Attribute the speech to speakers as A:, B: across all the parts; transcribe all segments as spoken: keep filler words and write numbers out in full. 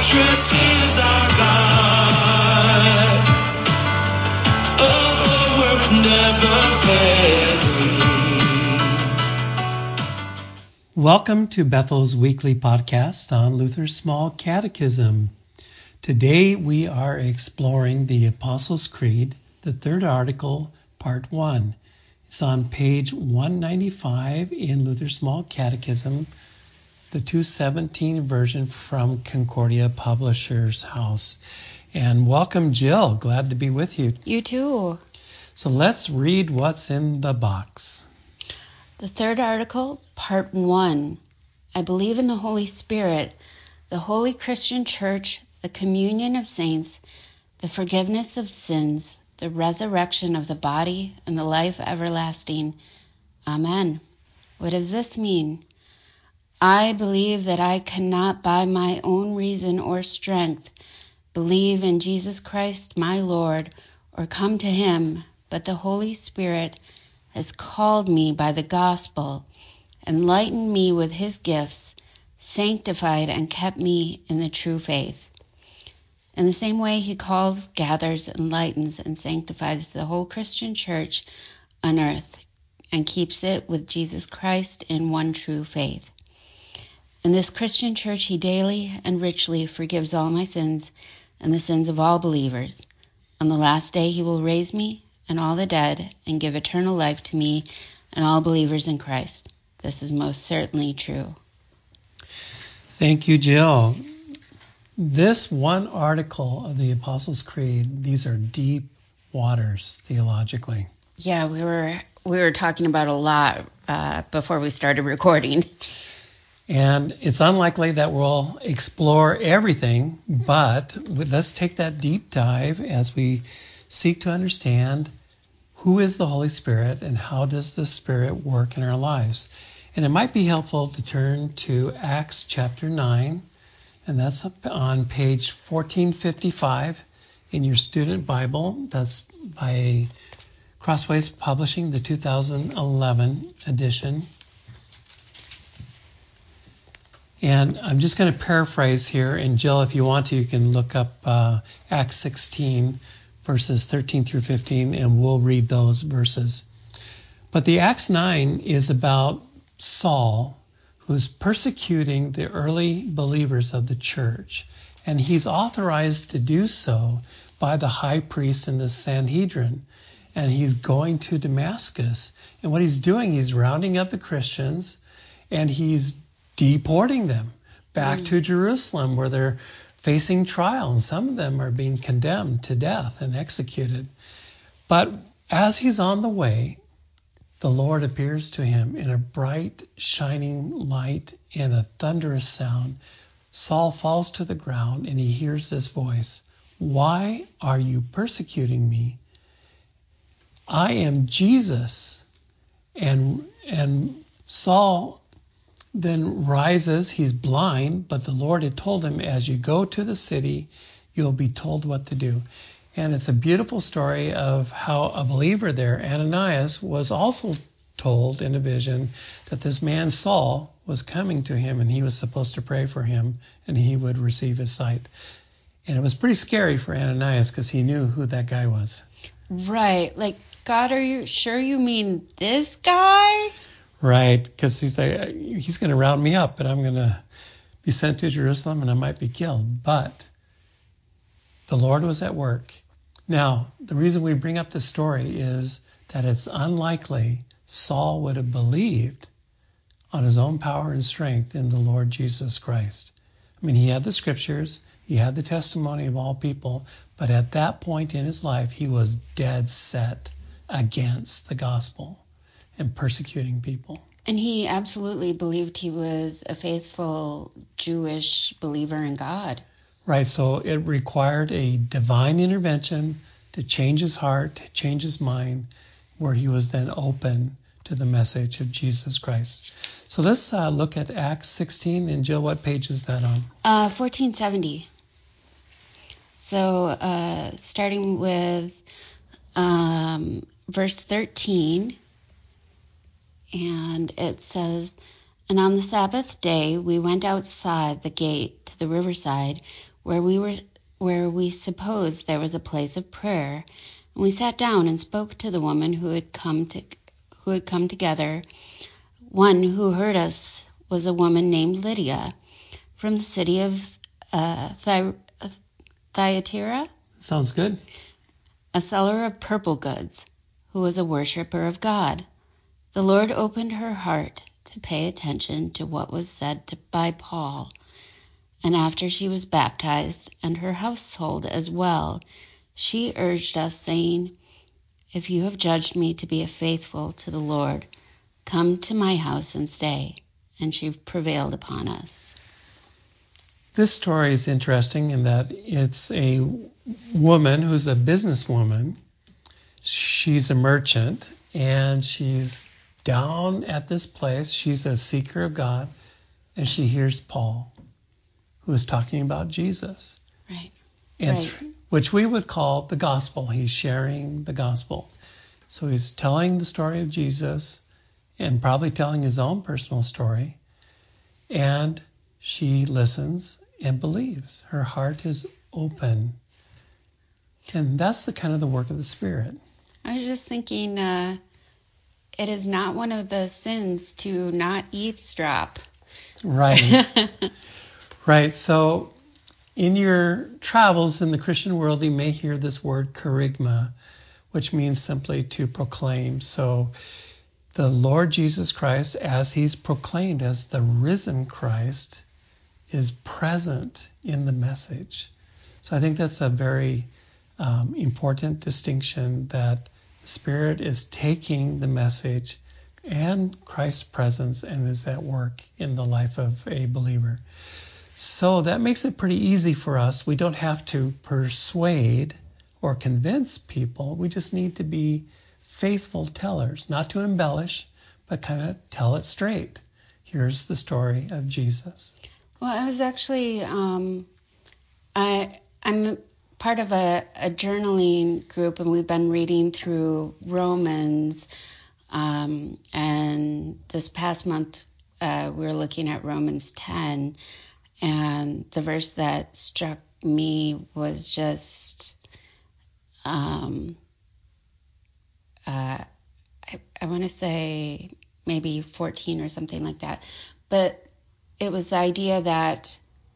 A: fortress is our God. Oh, work never failing.
B: Welcome to Bethel's weekly podcast on Luther's Small Catechism. Today we are exploring the Apostles' Creed, the third article, part one. It's on page one ninety-five in Luther's Small Catechism, the two seventeen version from Concordia Publishers House. And welcome, Jill. Glad to be with you.
C: You too.
B: So let's read what's in the box.
C: The third article, part one. I believe in the Holy Spirit, the holy Christian Church, the communion of saints, the forgiveness of sins, the resurrection of the body, and the life everlasting. Amen. What does this mean? I believe that I cannot by my own reason or strength believe in Jesus Christ my Lord or come to him, but the Holy Spirit has called me by the gospel, enlightened me with his gifts, sanctified and kept me in the true faith. In the same way he calls, gathers, enlightens, and sanctifies the whole Christian church on earth and keeps it with Jesus Christ in one true faith. In this Christian church he daily and richly forgives all my sins and the sins of all believers. On the last day he will raise me and all the dead and give eternal life to me and all believers in Christ. This is most certainly true.
B: Thank you, Jill. This one article of the Apostles' Creed, these are deep waters theologically.
C: Yeah, we were we were talking about a lot uh, before we started recording.
B: And it's unlikely that we'll explore everything, but let's take that deep dive as we seek to understand who is the Holy Spirit and how does the Spirit work in our lives. And it might be helpful to turn to Acts chapter nine, and that's up on page fourteen fifty-five in your student Bible. That's by Crossways Publishing, the two thousand eleven edition. And I'm just going to paraphrase here, and Jill, if you want to, you can look up uh, Acts sixteen, verses thirteen through fifteen, and we'll read those verses. But the Acts nine is about Saul, who's persecuting the early believers of the church, and he's authorized to do so by the high priest and the Sanhedrin, and he's going to Damascus. And what he's doing, he's rounding up the Christians, and he's deporting them back mm. to Jerusalem, where they're facing trial, and some of them are being condemned to death and executed. But as he's on the way, the Lord appears to him in a bright, shining light and a thunderous sound. Saul falls to the ground, and he hears this voice, "Why are you persecuting me? I am Jesus." And, and Saul then rises. He's blind, but the Lord had told him, as you go to the city, you'll be told what to do. And it's a beautiful story of how a believer there, Ananias, was also told in a vision that this man Saul was coming to him, and he was supposed to pray for him, and he would receive his sight. And it was pretty scary for Ananias because he knew who that guy was.
C: Right. Like, God, are you sure you mean this guy?
B: Right, because he's like, he's going to round me up, and I'm going to be sent to Jerusalem, and I might be killed. But the Lord was at work. Now, the reason we bring up this story is that it's unlikely Saul would have believed on his own power and strength in the Lord Jesus Christ. I mean, he had the scriptures, he had the testimony of all people, but at that point in his life, he was dead set against the gospel and persecuting people.
C: And he absolutely believed he was a faithful Jewish believer in God.
B: Right, so it required a divine intervention to change his heart, to change his mind, where he was then open to the message of Jesus Christ. So let's uh, look at Acts sixteen. And Jill, what page is that on?
C: Uh, fourteen seventy. So uh, starting with um, verse thirteen, and it says, "And on the Sabbath day we went outside the gate to the riverside, where we were where we supposed there was a place of prayer, and we sat down and spoke to the woman who had come to who had come together. One who heard us was a woman named Lydia from the city of uh, Thy- Thyatira,
B: Sounds good.
C: a seller of purple goods, who was a worshiper of God. The Lord opened her heart to pay attention to what was said to, by Paul, and after she was baptized, and her household as well, she urged us, saying, "If you have judged me to be faithful to the Lord, come to my house and stay." And she prevailed upon us.
B: This story is interesting in that it's a woman who's a businesswoman. She's a merchant, and she's down at this place. She's a seeker of God, and she hears Paul, who is talking about Jesus,
C: Right.
B: and
C: Right.
B: th- which we would call the gospel. He's sharing the gospel. So he's telling the story of Jesus and probably telling his own personal story, and she listens and believes. Her heart is open. And that's the kind of the work of the Spirit.
C: I was just thinking, uh, it is not one of the sins to not eavesdrop.
B: Right. Right. So in your travels in the Christian world, you may hear this word kerygma, which means simply to proclaim. So the Lord Jesus Christ, as he's proclaimed as the risen Christ, is present in the message. So I think that's a very um, important distinction, that the Spirit is taking the message and Christ's presence and is at work in the life of a believer. So that makes it pretty easy for us. We don't have to persuade or convince people. We just need to be faithful tellers, not to embellish, but kind of tell it straight. Here's the story of Jesus.
C: Well, I was actually, um, I, I'm part of a, a journaling group, and we've been reading through Romans. Um, and this past month, uh, we were looking at Romans ten, and the verse that struck me was just, um, uh, I, I want to say maybe fourteen or something like that. But it was the idea that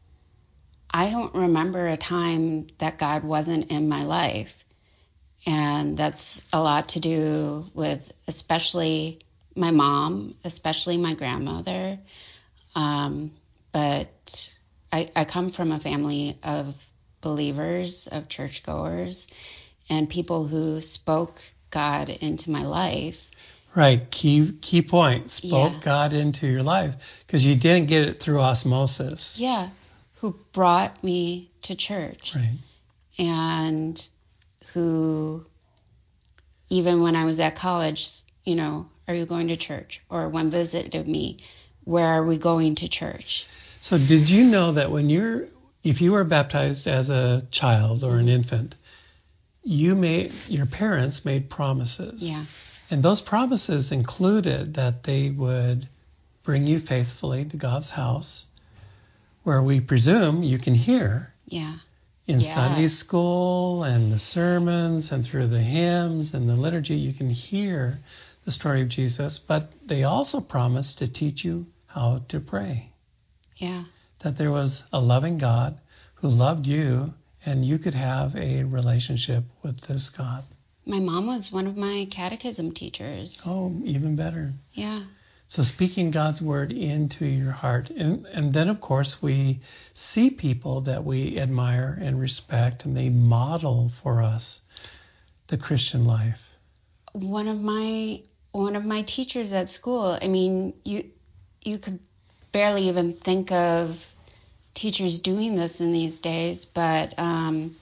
C: I don't remember a time that God wasn't in my life. And that's a lot to do with especially my mom, especially my grandmother. Um, but I, I come from a family of believers, of churchgoers, and people who spoke God into my life.
B: Right. Key key point. Spoke
C: Yeah.
B: God into your life, because you didn't get it through osmosis.
C: Yeah, who brought me to church.
B: Right.
C: And who, even when I was at college, you know, are you going to church? Or when visited me, where are we going to church?
B: So did you know that when you're, if you were baptized as a child or an infant, you made, your parents made promises.
C: Yeah.
B: And those promises included that they would bring you faithfully to God's house, where we presume you can hear
C: Yeah.
B: in
C: Yeah.
B: Sunday school and the sermons and through the hymns and the liturgy. You can hear the story of Jesus, but they also promised to teach you how to pray.
C: Yeah.
B: That there was a loving God who loved you, and you could have a relationship with this God.
C: My mom was one of my catechism teachers.
B: Oh, even better.
C: Yeah.
B: So speaking God's word into your heart. And, and then, of course, we see people that we admire and respect, and they model for us the Christian life.
C: One of my one of my teachers at school, I mean, you you could barely even think of teachers doing this in these days, but um,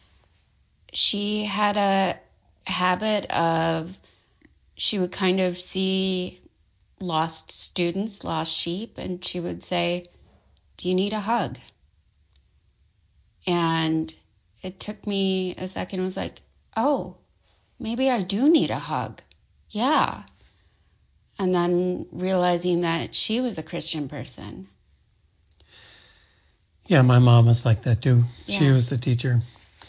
C: she had a habit of, she would kind of see lost students, lost sheep, and she would say, "Do you need a hug?" And it took me a second. It was like, oh, maybe I do need a hug. Yeah. And then realizing that she was a Christian person.
B: Yeah, my mom was like that too.
C: Yeah.
B: She was the teacher.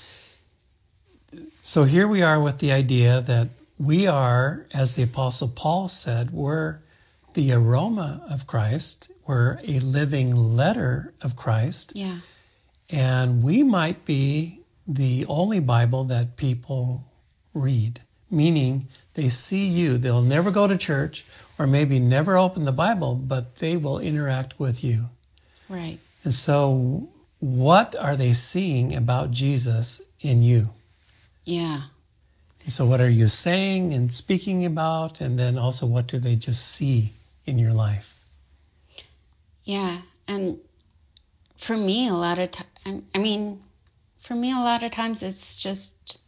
B: So here we are with the idea that we are, as the Apostle Paul said, we're the aroma of Christ. We're a living letter of Christ.
C: Yeah.
B: And we might be the only Bible that people read, meaning they see you. They'll never go to church or maybe never open the Bible, but they will interact with you.
C: Right.
B: And so what are they seeing about Jesus in you?
C: Yeah.
B: So what are you saying and speaking about? And then also what do they just see in your life?
C: Yeah. And for me, a lot of time, I mean, for me, a lot of times it's just,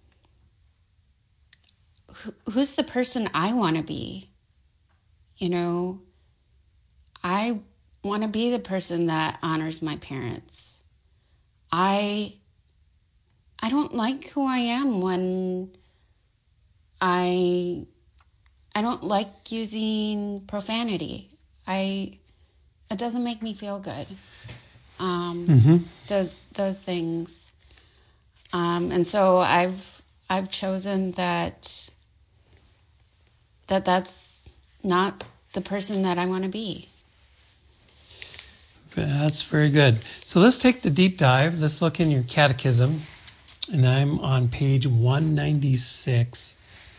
C: who, who's the person I want to be? You know, I want to be the person that honors my parents. I I don't like who I am when I I don't like using profanity. I it doesn't make me feel good. Um,
B: Mm-hmm.
C: Those those things. Um, and so I've I've chosen that that that's not the person that I want to be.
B: That's very good. So let's take the deep dive. Let's look in your catechism. And I'm on page one ninety-six.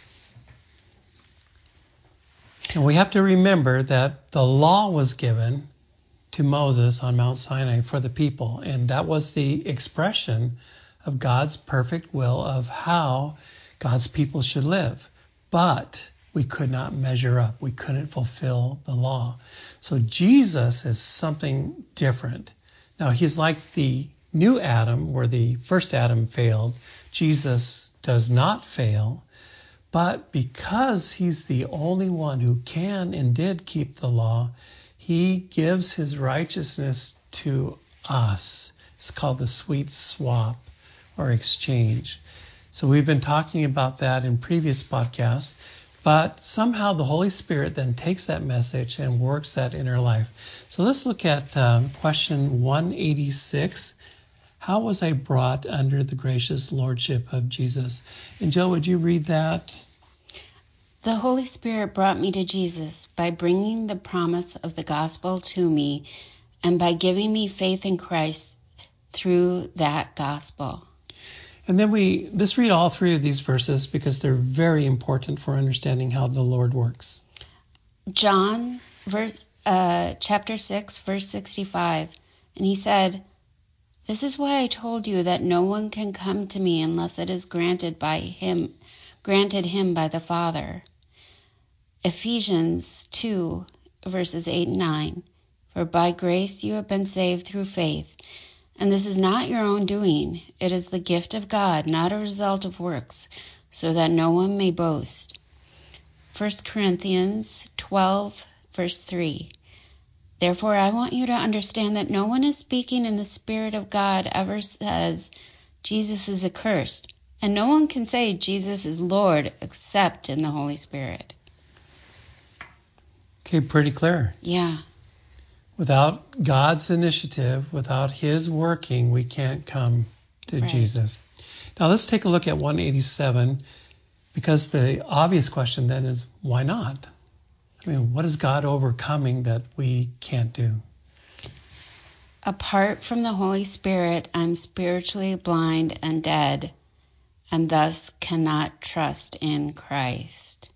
B: And we have to remember that the law was given to Moses on Mount Sinai for the people. And that was the expression of God's perfect will of how God's people should live. But we could not measure up. We couldn't fulfill the law. So Jesus is something different. Now, he's like the new Adam, where the first Adam failed. Jesus does not fail. But because he's the only one who can and did keep the law, he gives his righteousness to us. It's called the sweet swap or exchange. So we've been talking about that in previous podcasts. But somehow the Holy Spirit then takes that message and works that in our life. So let's look at um, question one eighty-six. How was I brought under the gracious lordship of Jesus? And Jill, would you read that?
C: The Holy Spirit brought me to Jesus by bringing the promise of the gospel to me and by giving me faith in Christ through that gospel.
B: And then we let's read all three of these verses because they're very important for understanding how the Lord works.
C: John, verse, uh, chapter six, verse sixty-five, and he said, "This is why I told you that no one can come to me unless it is granted by him, granted him by the Father." Ephesians two, verses eight and nine, "For by grace you have been saved through faith. And this is not your own doing. It is the gift of God, not a result of works, so that no one may boast." First Corinthians twelve, verse three. "Therefore I want you to understand that no one is speaking in the Spirit of God ever says Jesus is accursed. And no one can say Jesus is Lord except in the Holy Spirit."
B: Okay, pretty clear.
C: Yeah.
B: Without God's initiative, without his working, we can't come to
C: Right.
B: Jesus. Now let's take a look at one eighty-seven, because the obvious question then is, why not? I mean, what is God overcoming that we can't do?
C: "Apart from the Holy Spirit, I'm spiritually blind and dead, and thus cannot trust in Christ."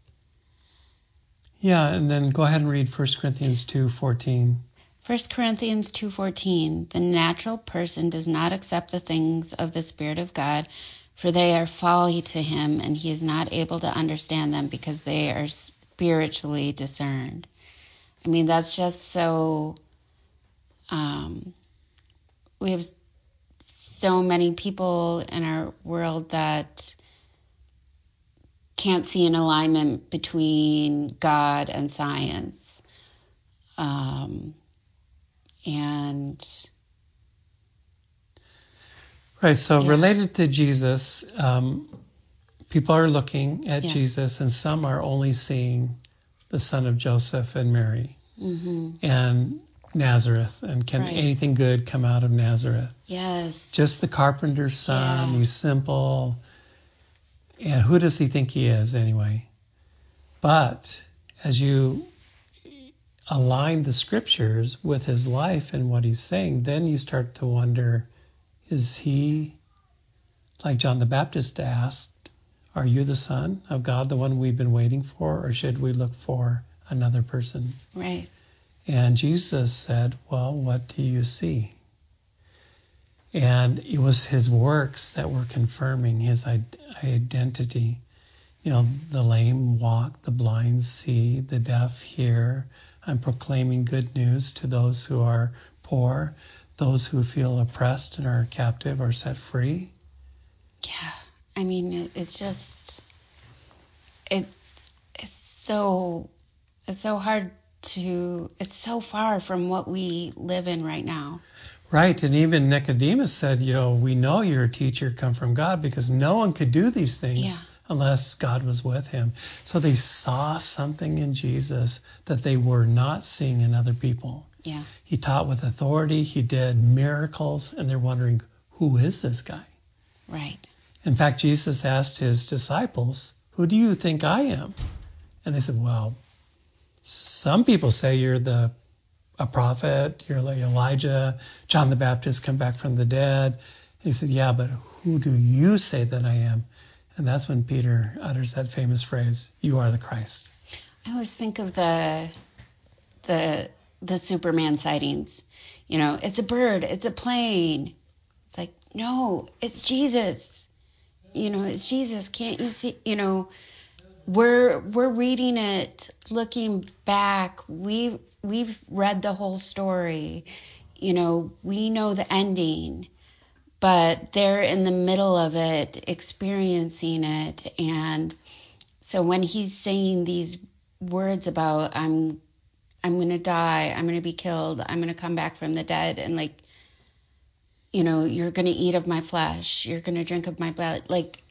B: Yeah, and then go ahead and read First Corinthians two fourteen.
C: First Corinthians two fourteen, "The natural person does not accept the things of the Spirit of God, for they are folly to him, and he is not able to understand them because they are spiritually discerned." I mean, that's just so, um, we have so many people in our world that can't see an alignment between God and science. Um, and
B: Right, so
C: Yeah.
B: related to Jesus, um, people are looking at
C: Yeah.
B: Jesus, and some are only seeing the son of Joseph and Mary.
C: hmm
B: And Nazareth, and can
C: Right.
B: anything good come out of Nazareth?
C: Yes.
B: Just the carpenter's son.
C: Yeah.
B: He's simple. And who does he think he is anyway? But as you align the scriptures with his life and what he's saying, then you start to wonder, is he, like John the Baptist asked, are you the Son of God, the one we've been waiting for, or should we look for another person?
C: Right.
B: And Jesus said, well, what do you see? And it was his works that were confirming his identity. You know, the lame walk, the blind see, the deaf hear. I'm proclaiming good news to those who are poor, those who feel oppressed and are captive are set free.
C: Yeah. I mean, it- it's just, it's, it's so, it's so hard to, it's so far from what we live in right now.
B: Right, and even Nicodemus said, you know, we know you're a teacher come from God because no one could do these things
C: Yeah.
B: unless God was with him. So they saw something in Jesus that they were not seeing in other people.
C: Yeah.
B: He taught with authority, he did miracles, and they're wondering, who is this guy?
C: Right.
B: In fact, Jesus asked his disciples, who do you think I am? And they said, well, some people say you're the a prophet, you're like Elijah, John the Baptist come back from the dead. And he said, yeah, but who do you say that I am? And that's when Peter utters that famous phrase, you are the Christ.
C: I always think of the the the Superman sightings. You know, it's a bird, it's a plane. It's like, no, it's Jesus. You know, it's Jesus. Can't you see? You know, we're we're reading it, looking back. We've we've read the whole story. You know, we know the ending, but they're in the middle of it, experiencing it. And so when he's saying these words about I'm I'm going to die, I'm going to be killed, I'm going to come back from the dead, and like, you know, you're going to eat of my flesh, you're going to drink of my blood. Like,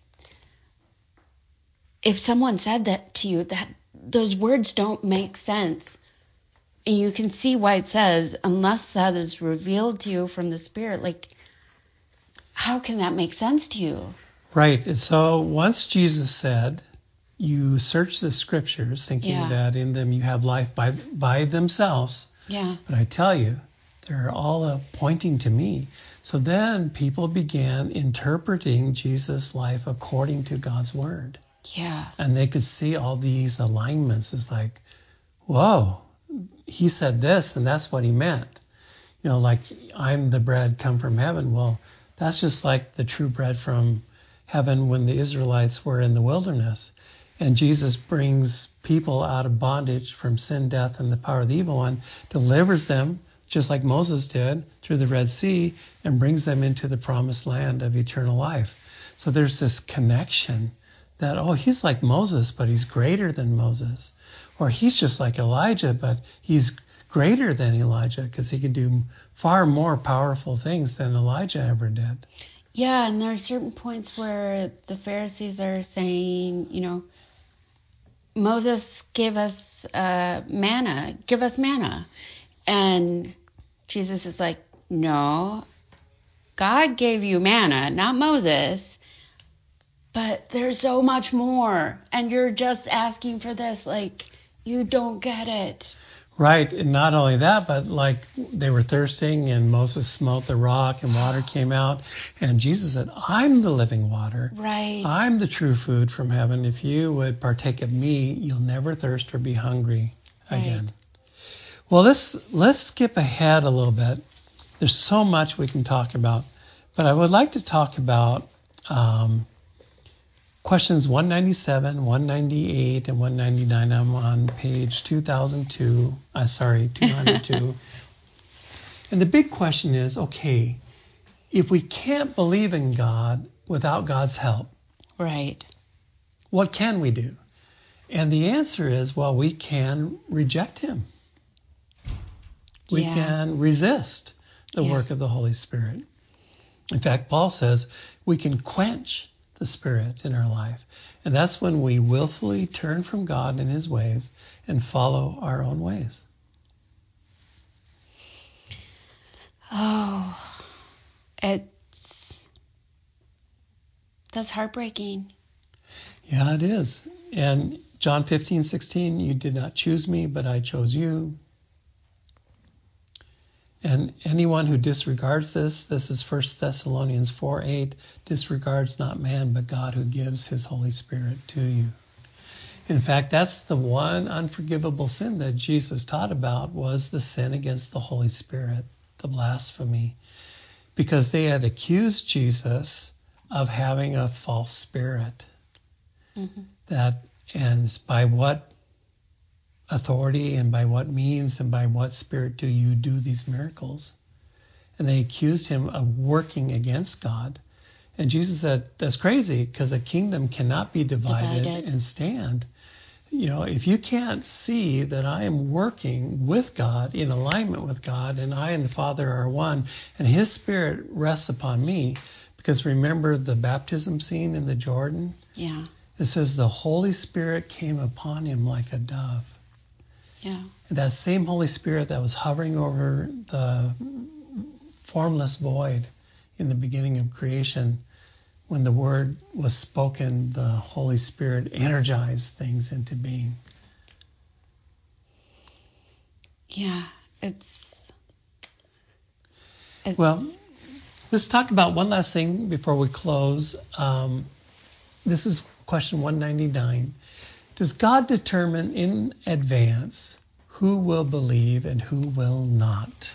C: if someone said that to you, that those words don't make sense. And you can see why it says, unless that is revealed to you from the Spirit, like, how can that make sense to you?
B: Right. And so once Jesus said, you search the scriptures thinking
C: Yeah.
B: that in them you have life by by themselves.
C: Yeah.
B: But I tell you, they're all uh, pointing to me. So then people began interpreting Jesus' life according to God's word.
C: Yeah.
B: And they could see all these alignments. It's like, whoa, he said this and that's what he meant. You know, like, I'm the bread come from heaven. Well, that's just like the true bread from heaven when the Israelites were in the wilderness. And Jesus brings people out of bondage from sin, death, and the power of the evil one, delivers them, just like Moses did, through the Red Sea, and brings them into the promised land of eternal life. So there's this connection that, oh, he's like Moses, but he's greater than Moses. Or he's just like Elijah, but he's greater than Elijah because he can do far more powerful things than Elijah ever did.
C: Yeah, and there are certain points where the Pharisees are saying, you know, Moses gave us uh, manna, give us manna. And Jesus is like, no, God gave you manna, not Moses. But there's so much more. And you're just asking for this. Like, you don't get it.
B: Right. And not only that, but like they were thirsting and Moses smote the rock and water came out. And Jesus said, I'm the living water.
C: Right.
B: I'm the true food from heaven. If you would partake of me, you'll never thirst or be hungry again.
C: Right.
B: Well, let's, let's skip ahead a little bit. There's so much we can talk about. But I would like to talk about um, questions one ninety-seven, one ninety-eight, and one ninety-nine. I'm on page two thousand two. Uh, sorry, two hundred two. And the big question is, okay, if we can't believe in God without God's help,
C: Right.
B: what can we do? And the answer is, well, we can reject him. We
C: Yeah.
B: can resist the
C: Yeah.
B: work of the Holy Spirit. In fact, Paul says we can quench the Spirit in our life. And that's when we willfully turn from God and his ways and follow our own ways.
C: Oh, it's, that's heartbreaking.
B: Yeah, it is. And John fifteen sixteen, you did not choose me, but I chose you. And anyone who disregards this, this is First Thessalonians four eight, disregards not man, but God who gives his Holy Spirit to you. In fact, that's the one unforgivable sin that Jesus taught about, was the sin against the Holy Spirit, the blasphemy, because they had accused Jesus of having a false spirit.
C: Mm-hmm.
B: That, and by what authority and by what means and by what spirit do you do these miracles? And they accused him of working against God. And Jesus said, that's crazy, because a kingdom cannot be divided,
C: Divided.
B: and stand. You know, if you can't see that I am working with God, in alignment with God, and I and the Father are one, and his Spirit rests upon me, because remember the baptism scene in the Jordan?
C: Yeah.
B: It says the Holy Spirit came upon him like a dove.
C: Yeah.
B: And that same Holy Spirit that was hovering over the formless void in the beginning of creation, when the word was spoken, the Holy Spirit energized things into being.
C: Yeah. It's, it's
B: Well, let's talk about one last thing before we close. Um, this is question one ninety-nine. Does God determine in advance who will believe and who will not?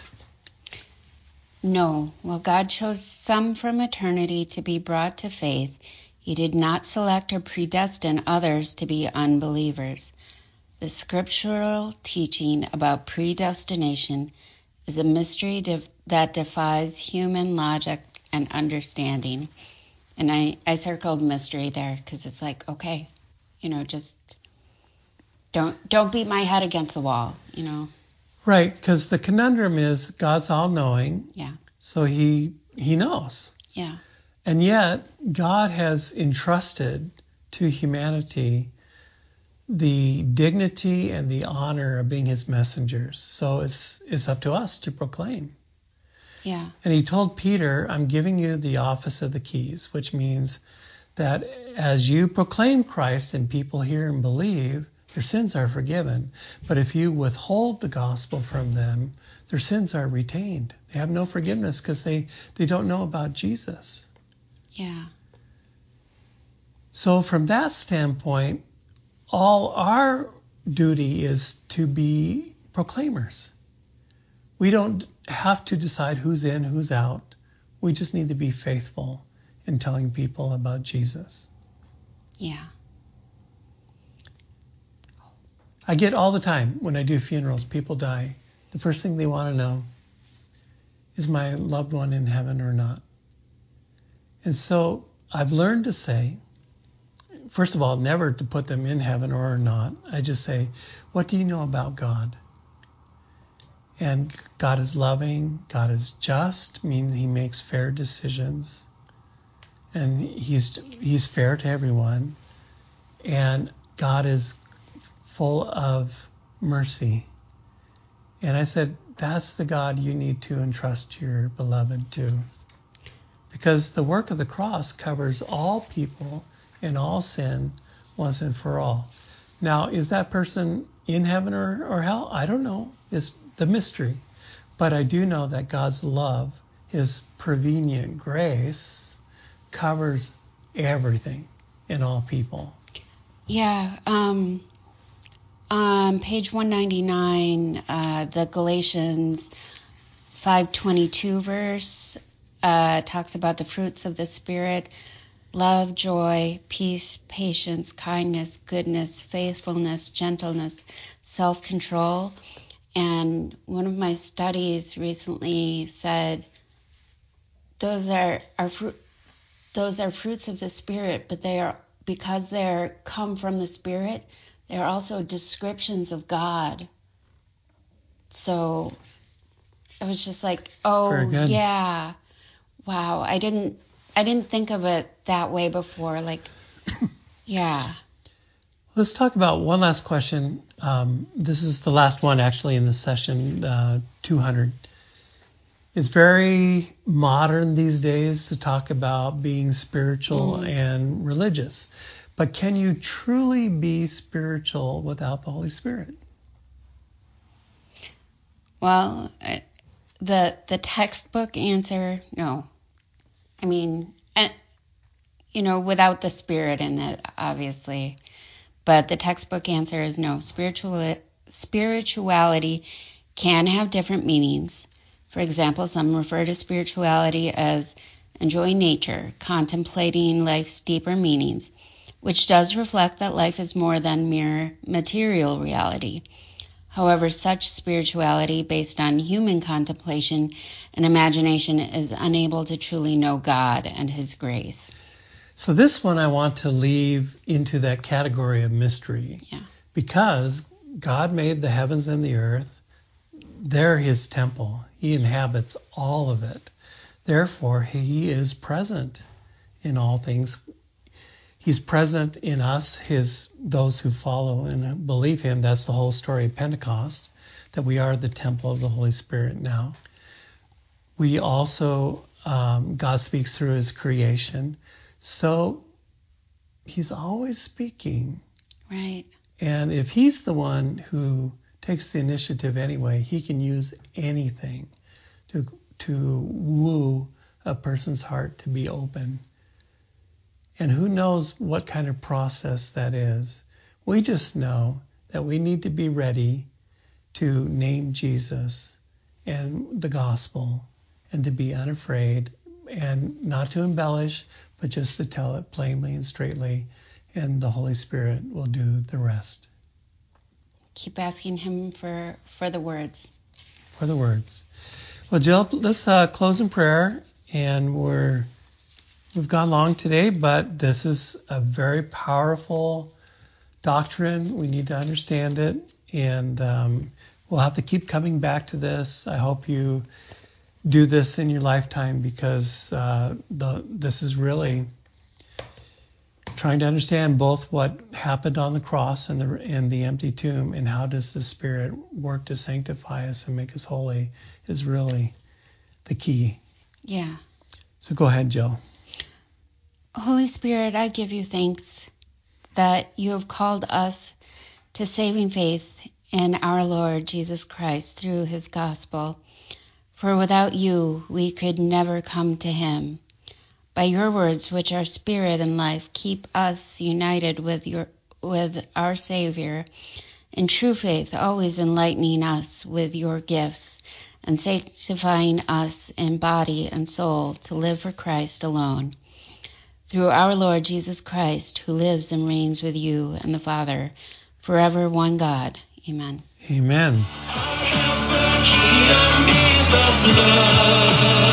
C: no. Well, God chose some from eternity to be brought to faith. He did not select or predestine others to be unbelievers. The scriptural teaching about predestination is a mystery def- that defies human logic and understanding. And I, I circled mystery there because it's like, okay, you know, just don't don't beat my head against the wall, you know.
B: Right, because the conundrum is God's all-knowing,
C: Yeah,
B: so he he knows.
C: yeah,
B: And yet, God has entrusted to humanity the dignity and the honor of being his messengers. So it's, it's up to us to proclaim.
C: yeah,
B: And he told Peter, I'm giving you the office of the keys, which means that as you proclaim Christ and people hear and believe, their sins are forgiven. But if you withhold the gospel from them, their sins are retained. They have no forgiveness because they, they don't know about Jesus.
C: yeah,
B: So from that standpoint, all our duty is to be proclaimers. We don't have to decide who's in, who's out. We just need to be faithful in telling people about Jesus.
C: yeah,
B: I get all the time when I do funerals, people die. The first thing they want to know is my loved one in heaven or not. And so I've learned to say, first of all, never to put them in heaven or not. I just say, what do you know about God? And God is loving, God is just, means he makes fair decisions. And he's he's fair to everyone. And God is full of mercy. And I said, that's the God you need to entrust your beloved to. Because the work of the cross covers all people and all sin once and for all. Now, is that person in heaven or, or hell? I don't know. It's the mystery. But I do know that God's love, his prevenient grace, covers everything in all people.
C: yeah. Um, on page one ninety-nine, uh, the Galatians five twenty-two verse uh, talks about the fruits of the Spirit: love, joy, peace, patience, kindness, goodness, faithfulness, gentleness, self-control. And one of my studies recently said those are, are fru- those are fruits of the Spirit, but they are, because they're come from the Spirit, they're also descriptions of God. So it was just like, oh yeah, wow. I didn't I didn't think of it that way before. Like, yeah.
B: Let's talk about one last question. Um, this is the last one actually in the session, uh, two hundred. It's very modern these days to talk about being spiritual
C: Mm.
B: and religious. But can you truly be spiritual without the Holy Spirit?
C: Well, uh, the the textbook answer, no. I mean, eh, you know, without the Spirit in it, obviously. But the textbook answer is no. Spiritual spirituality can have different meanings. For example, some refer to spirituality as enjoying nature, contemplating life's deeper meanings, which does reflect that life is more than mere material reality. However, such spirituality based on human contemplation and imagination is unable to truly know God and His grace.
B: So this one I want to leave into that category of mystery.
C: Yeah.
B: Because God made the heavens and the earth. They're His temple. He inhabits all of it. Therefore, He is present in all things. He's present in us, His those who follow and believe Him. That's the whole story of Pentecost, that we are the temple of the Holy Spirit now. We also, um, God speaks through His creation. So He's always speaking.
C: Right.
B: And if He's the one who takes the initiative anyway, He can use anything to to woo a person's heart to be open. And who knows what kind of process that is. We just know that we need to be ready to name Jesus and the gospel and to be unafraid and not to embellish, but just to tell it plainly and straightly, and the Holy Spirit will do the rest.
C: Keep asking Him for, for the words.
B: For the words. Well, Jill, let's uh, close in prayer, and we're we've gone long today, but this is a very powerful doctrine. We need to understand it, and um, we'll have to keep coming back to this. I hope you do this in your lifetime, because uh, the, this is really trying to understand both what happened on the cross and the, and the empty tomb, and how does the Spirit work to sanctify us and make us holy is really the key.
C: Yeah.
B: So go ahead, Jill.
C: Holy Spirit, I give you thanks that you have called us to saving faith in our Lord Jesus Christ through His gospel. For without you, we could never come to Him. By your words, which are spirit and life, keep us united with your with our Savior in true faith, always enlightening us with your gifts and sanctifying us in body and soul to live for Christ alone. Through our Lord Jesus Christ, who lives and reigns with you and the Father, forever one God. Amen.
B: Amen.
A: Give me the blood.